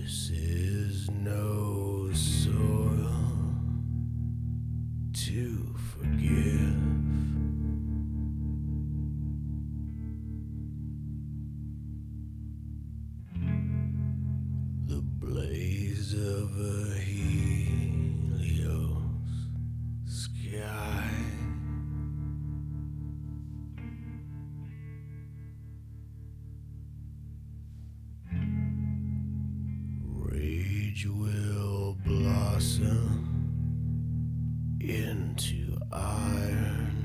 This is no soil to forgive. The blaze of a Helios sky. Rage will blossom into iron.